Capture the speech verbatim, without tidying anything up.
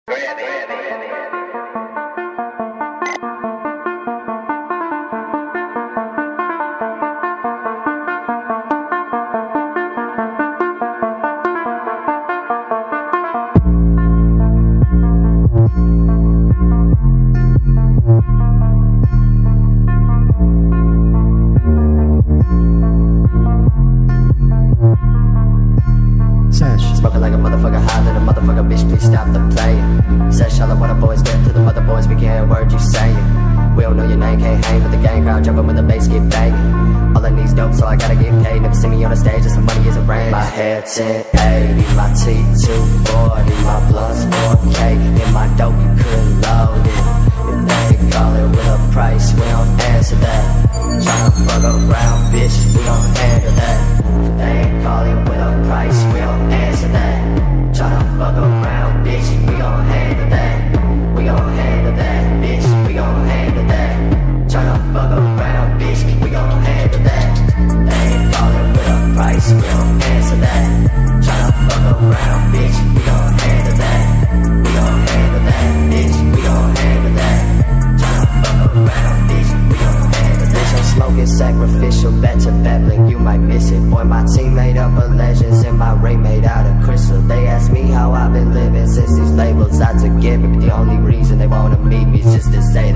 Smoking like a motherfucker, high than a motherfucker, bitch, please stop the playing. Said shut up when the boys get to the mother boys, we can't hear a word you saying. We don't know your name, can't hang with the gang crowd, jumping when the bass get banging. All I need's dope, so I gotta get paid. Never see me on the stage, just some money is a rain. My hair ten eighty, my T two forty, my blood's four K, and my dope you couldn't load it. If they call it with a price, we don't answer that. Tryna fuck around, bitch, we don't handle that. If they ain't call it with a price, we don't answer that. Tryna fuck around, bitch, we gon' handle that. We gon' handle that, bitch, we gon' handle that. Tryna fuck around, bitch, we gon' handle that. They ain't callin' with a price, we don't answer that. Tryna fuck around, bitch, we gon' handle that. We gon' handle that, bitch, we gon' handle that. Tryna fuck around, bitch, we gon' handle that. Bitch, I'm smoking sacrificial, better babbling, you might miss it. Boy, my team made up of legends and my ray made out of crystal. They ask me how I've been living since these labels I took it, but the only reason they wanna meet me is just to say that